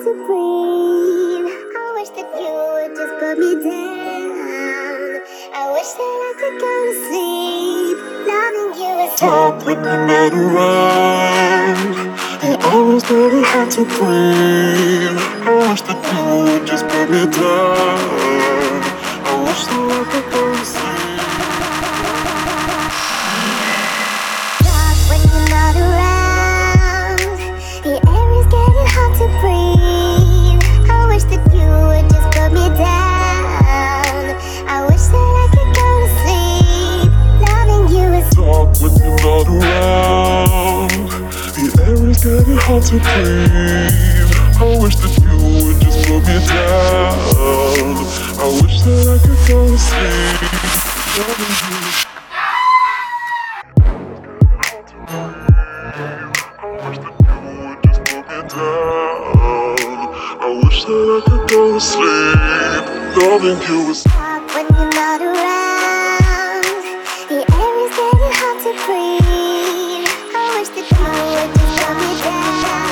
to breathe. I wish that you would just put me down. I wish that I could go to sleep. Loving you is talk when you're not around. It always very hard to breathe. I wish that you would just put me down. I wish that I could go to sleep. talk when you're not around. The air is getting hard to breathe. I wish that you would just put me down. I wish that I could go to sleep. Loving you is talk when you're not around. The air is getting hard to breathe. I wish that you would just put me down. I wish that I could go to sleep. Loving you. I wish that I could go to sleep. Loving you is talk when you're not around. The air is getting hard to breathe. I wish that you would just put me down.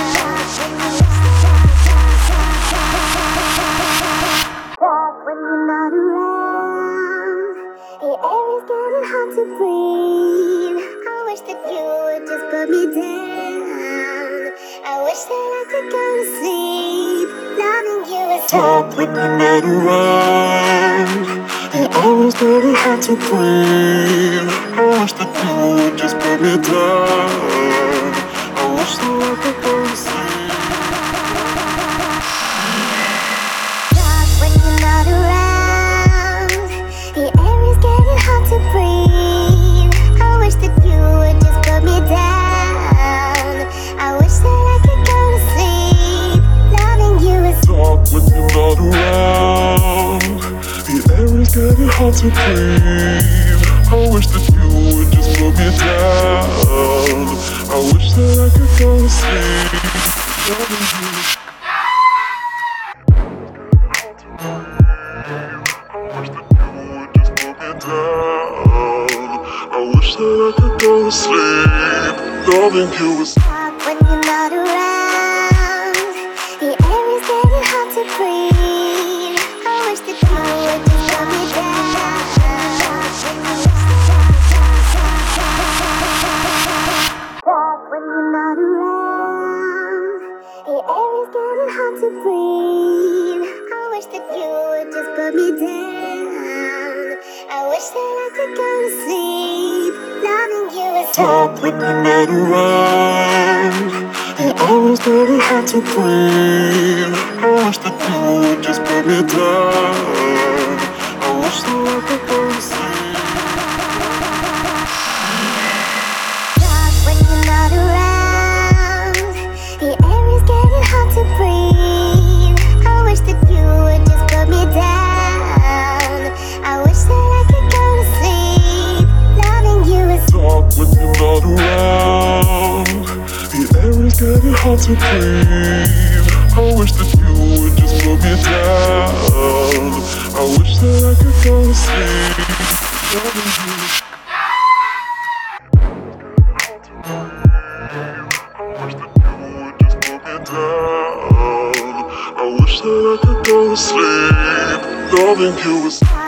Talk when you're not around. The air is getting hard to breathe. I wish that you would just put me down. I wish that I could go to sleep. Loving you is talk when you're not around. It always very hard to breathe. I wish that you would just put me down. I wish that I could go to sleep. talk when you're not around. The air is getting hard to breathe. I wish that you would just put me down. I wish that I could go to sleep. Loving you is talk when you're not around. The air is getting hard to breathe. I wish that you would just put me down. I wish that I could go to sleep. Loving you. I wish that I could go to sleep. Loving you is talk when you're not around. The air is getting hard to breathe. I wish that you would just put me down. talk when you're not around. The air is getting hard to breathe. I wish that you would just put me down. I wish that I could go to sleep. Loving you is talk when you're not around. It always very hard to breathe. I wish that you would just put me down. I wish that I could go to sleep. talk when you're not around. The air is getting hard to breathe. I wish that you would just put me down. I wish that I could go to sleep. Loving you is talk when you're not around. The air is getting hard to breathe. I wish that you would just put me down. I wish that I could go to sleep. Loving you. I wish that I could go to sleep. Loving you is